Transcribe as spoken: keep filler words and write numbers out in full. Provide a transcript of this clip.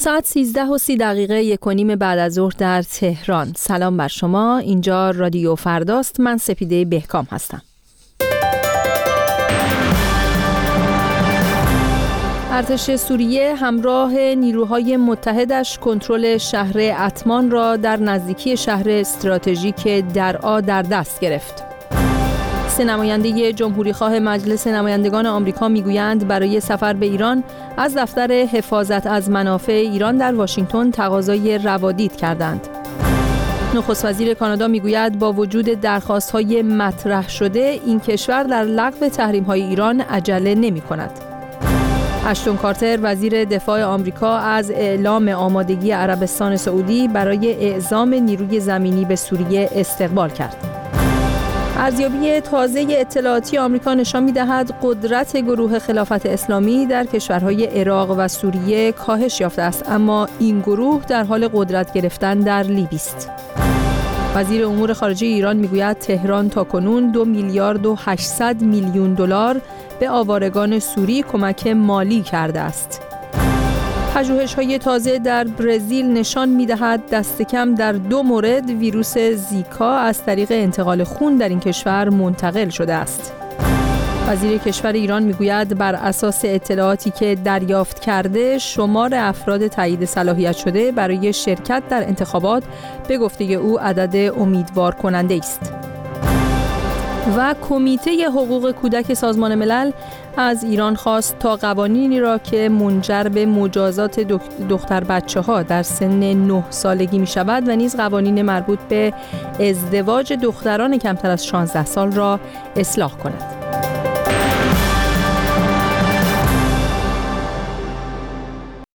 ساعت سیزده و سی دقیقه یک و نیم بعد از ظهر در تهران. سلام بر شما، اینجا رادیو فرداست. من سپیده بهکام هستم. ارتش سوریه همراه نیروهای متحدش کنترل شهر اتمان را در نزدیکی شهر استراتژیک درعا در دست گرفت. سه نماینده جمهوریخواه مجلس نمایندگان آمریکا میگویند برای سفر به ایران از دفتر حفاظت از منافع ایران در واشنگتن تقاضای روادید کردند. نخست وزیر کانادا میگوید با وجود درخواست‌های مطرح شده این کشور در لغو تحریم‌های ایران عجله نمی‌کند. اشتون کارتر وزیر دفاع آمریکا از اعلام آمادگی عربستان سعودی برای اعزام نیروی زمینی به سوریه استقبال کرد. ارزیابی تازه اطلاعاتی آمریکا نشان می‌دهد قدرت گروه خلافت اسلامی در کشورهای عراق و سوریه کاهش یافته است، اما این گروه در حال قدرت گرفتن در لیبی است. وزیر امور خارجه ایران میگوید تهران تاکنون دو میلیارد و هشتصد میلیون دلار به آوارگان سوری کمک مالی کرده است. پژوهش‌های تازه در برزیل نشان می‌دهد دست کم در دو مورد ویروس زیکا از طریق انتقال خون در این کشور منتقل شده است. وزیر کشور ایران میگوید بر اساس اطلاعاتی که دریافت کرده شمار افراد تایید صلاحیت شده برای شرکت در انتخابات به گفته او عدد امیدوار کننده است. و کمیته حقوق کودک سازمان ملل از ایران خواست تا قوانینی را که منجر به مجازات دختر بچه ها در سن نه سالگی می شود و نیز قوانین مربوط به ازدواج دختران کمتر از شانزده سال را اصلاح کند.